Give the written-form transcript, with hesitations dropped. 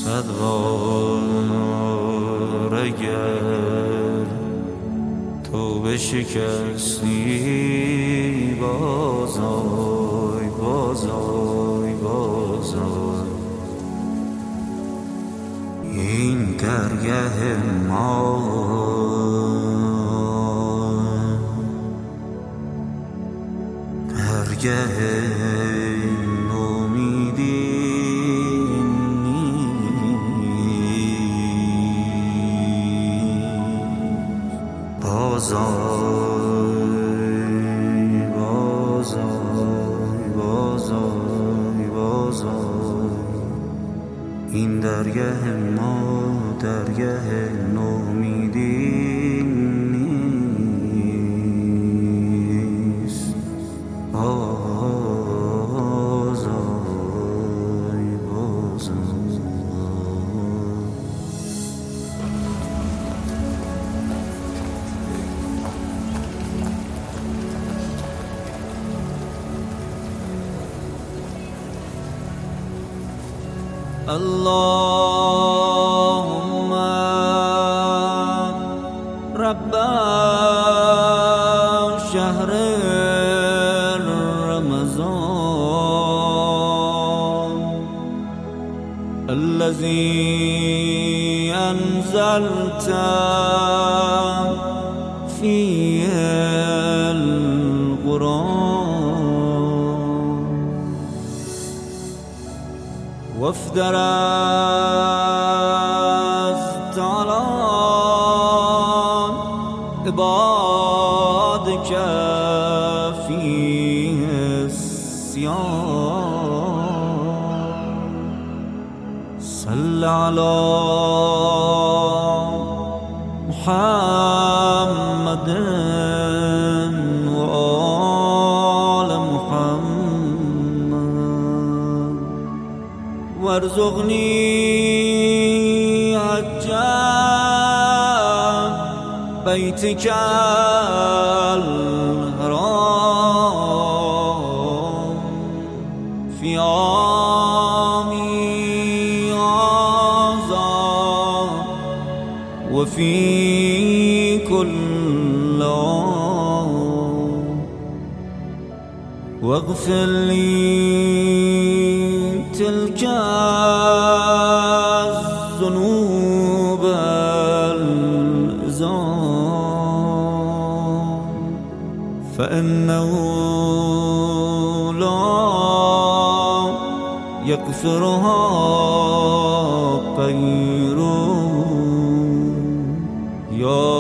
صد بار اگر تو بشکستی بازای بازای بازای این درگه ما درگه نومیدی بازای بازای بازای بازای این درگه ما درگه نومیدی نیست بازای بازای اللهم رب شهر رمضان الذي أنزلت فيه القرآن وافترضت على عبادك فيه الصيام صل على محمد وآل محمد وارزقني حج بيتك الحرام في عامي هذا وفي كل عام واغفر لي تلك الذنوب العظام فإنه لا يغفرها غيره يا